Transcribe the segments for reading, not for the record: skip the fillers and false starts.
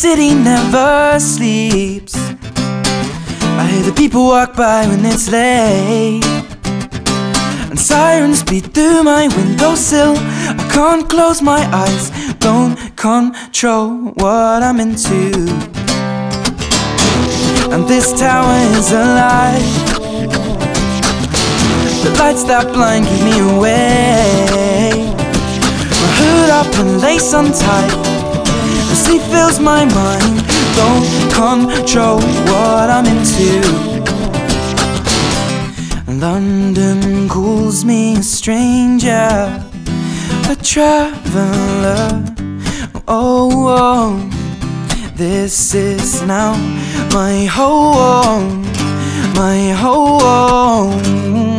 city never sleeps. I hear the people walk by when it's late, and sirens beat through my windowsill. I can't close my eyes, don't control what I'm into. And this tower is alive. The lights that blind keep me away. My hood up and lace untied, the sleep fills my mind. Don't control what I'm into. London calls me a stranger, a traveler. Oh, oh, this is now my home, my home.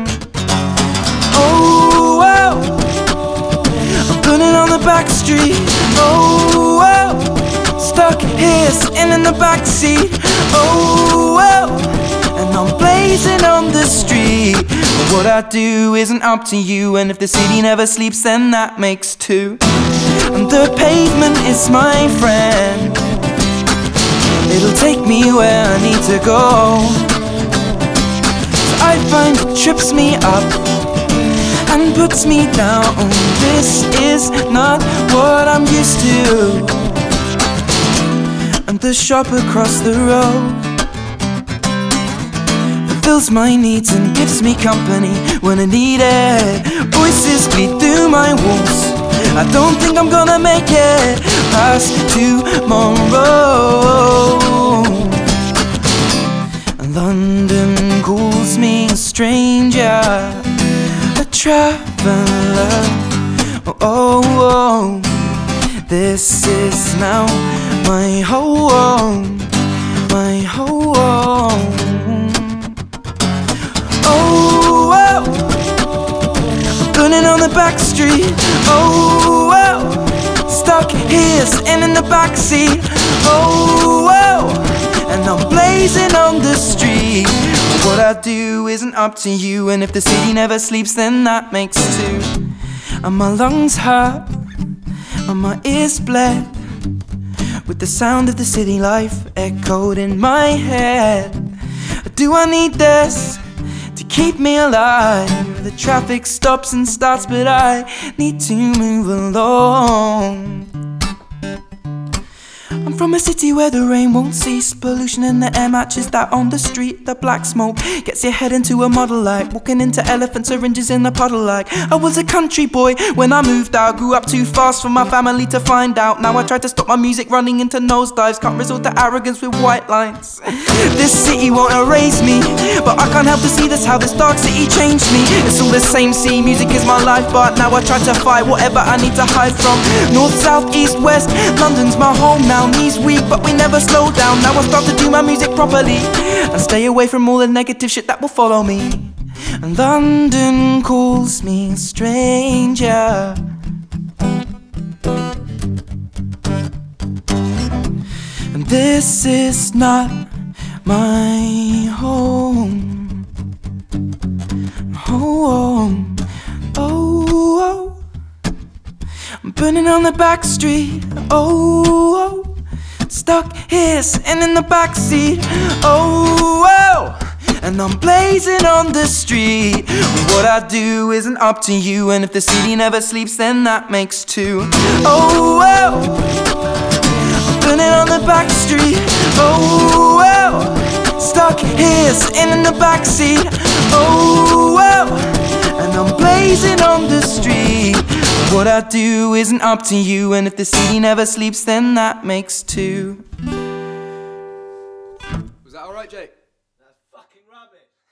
Oh, oh, I'm burning on the back street. Oh, oh, stuck here sitting in the back seat. Oh, oh, and I'm blazing on the street. But what I do isn't up to you, and if the city never sleeps, then that makes two. And the pavement is my friend, it'll take me where I need to go. So I find it trips me up and puts me down. This is not what I'm used to. And the shop across the road fills my needs and gives me company when I need it. Voices bleed through my walls, I don't think I'm gonna make it past tomorrow. London calls me a stranger, a traveler. Oh, oh, oh, this is now my home, my home. Oh, oh, burning on the back street. Oh, oh, stuck here sitting in the back seat. Oh, oh, and I'm blazing on the street. What I do isn't up to you, and if the city never sleeps, then that makes two. And my lungs hurt and my ears bled with the sound of the city life echoed in my head. Do I need this to keep me alive? The traffic stops and starts, but I need to move along. I'm from a city where the rain won't cease. Pollution in the air matches that on the street. The black smoke gets your head into a model light. Walking into elephant syringes in a puddle like I was a country boy when I moved out. Grew up too fast for my family to find out. Now I try to stop my music running into nosedives. Can't resort to arrogance with white lines. This city won't erase me, but I can't help to see this, how this dark city changed me. It's all the same, see, music is my life, but now I try to fight whatever I need to hide from. North, south, east, west, London's my home now. Knees weak, but we never slow down. Now I start to do my music properly and stay away from all the negative shit that will follow me. And London calls me a stranger, and this is not my home, home. Oh, oh, I'm burning on the back street. Oh, oh, stuck here sitting in the backseat. Oh, oh, and I'm blazing on the street. What I do isn't up to you, and if the city never sleeps, then that makes two. Oh, oh, I'm burning on the back street. Oh, oh, stuck here sitting in the backseat. Oh, oh, and I'm blazing on the street. What I do isn't up to you, and if the city never sleeps, then that makes two. Was that alright, Jake? That's fucking rubbish.